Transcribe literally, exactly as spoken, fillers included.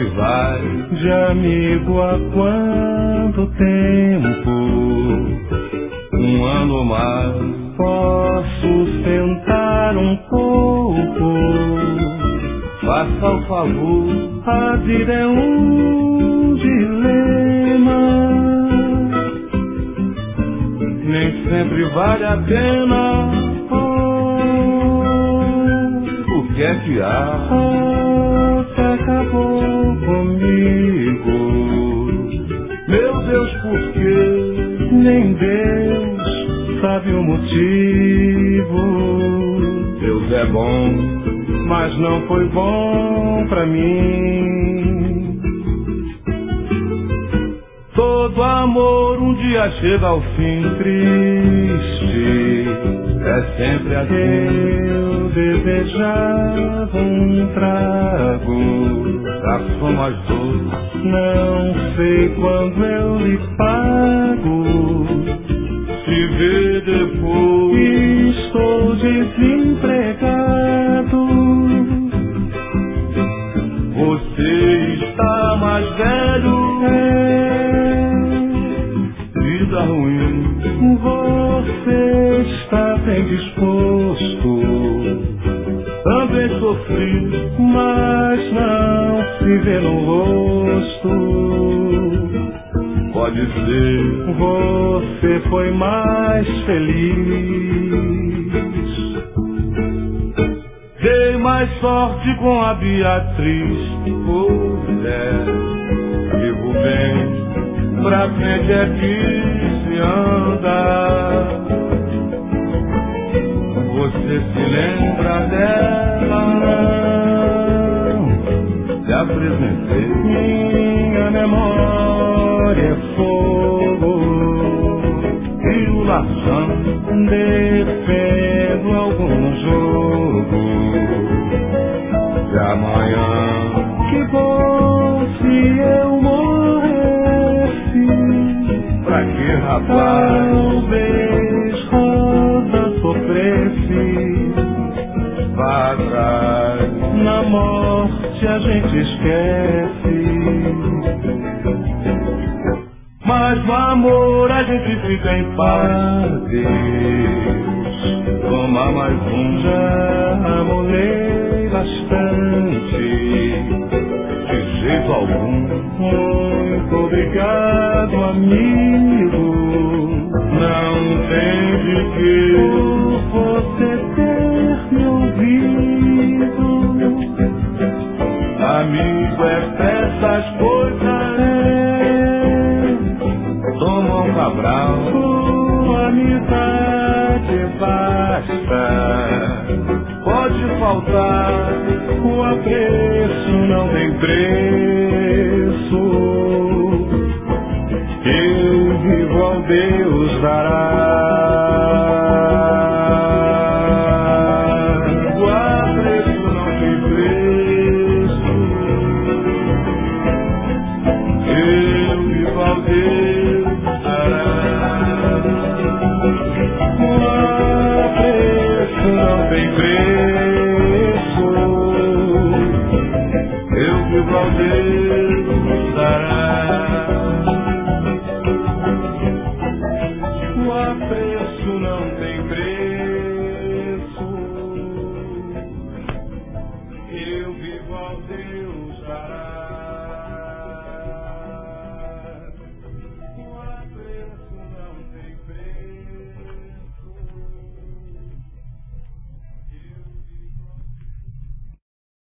vai. De amigo há quanto tempo? Um ano ou mais. Posso sentar um pouco? Faça o favor, a vida é um dilema. Nem sempre vale a pena. Oh, o que é que há? Você acabou comigo. Meu Deus, por quê? Nem Deus sabe o motivo. Deus é bom, mas não foi bom pra mim. Todo amor um dia chega ao fim triste. É sempre assim. Eu desejava um trago da soma doce. Não sei quando eu lhe pago. Se vê depois. Estou desempregado. Você está mais velho. É vida ruim. Você está bem disposto. Também sofri, mas não se vê no rosto. Pode ser, você foi mais feliz. Dei mais sorte com a Beatriz. Pois é, vivo bem, pra frente é que se anda. Você se lembra dela? Não, se apresentei. Minha memória é fogo e o lação. Defendo algum jogo de amanhã. Que bom se eu morresse. Pra que, rapaz? Talvez Rosa sofresse. Vá atrás. Na morte a gente esquece. Mas no amor a gente fica em paz. Deus, toma mais um. Já molei bastante. De jeito algum. Muito obrigado, amigo. Não tem de que você ter me ouvido. Amigo é dessas coisas. Toma um Cabral. Sua amizade basta. Pode faltar. O apreço não tem preço. Eu vivo ao Deus dará. O apreço não tem preço. Eu vivo ao Deus dará. O apreço não tem preço. Eu vivo ao Deus dará. O apreço não tem preço. Eu vivo ao Deus dará.